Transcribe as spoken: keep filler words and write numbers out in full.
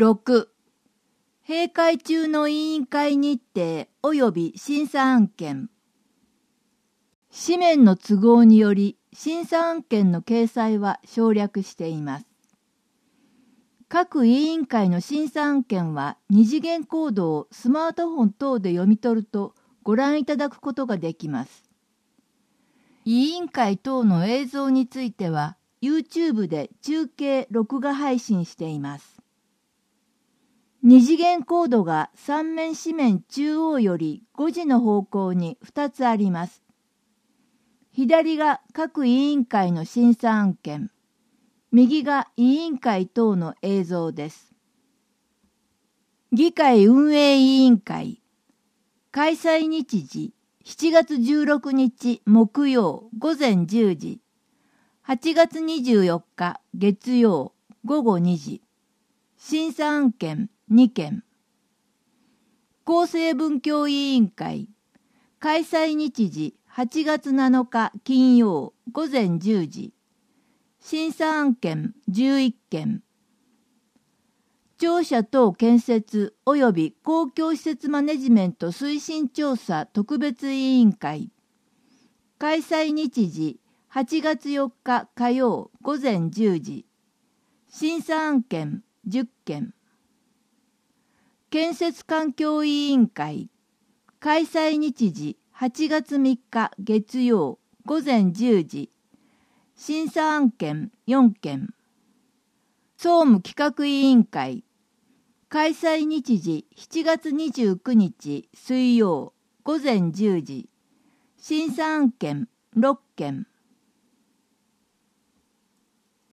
ろく、閉会中の委員会日程及び審査案件。紙面の都合により審査案件の掲載は省略しています。各委員会の審査案件は二次元コードをスマートフォン等で読み取るとご覧いただくことができます。委員会等の映像については YouTube で中継・録画配信しています。二次元コードが三面紙面中央よりごじの方向にふたつあります。左が各委員会の審査案件、右が委員会等の映像です。議会運営委員会、開催日時しちがつじゅうろくにち木曜午前じゅうじ、はちがつにじゅうよっか月曜午後にじ、審査案件にけん。厚生文教委員会、開催日時はちがつなのか金曜午前じゅうじ、審査案件じゅういっけん。庁舎等建設及び公共施設マネジメント推進調査特別委員会、開催日時はちがつよっか火曜午前じゅうじ、審査案件じゅっけん。建設環境委員会、開催日時はちがつみっか月曜午前じゅうじ、審査案件よんけん。総務企画委員会、開催日時しちがつにじゅうくにち水曜午前じゅうじ、審査案件ろっけん。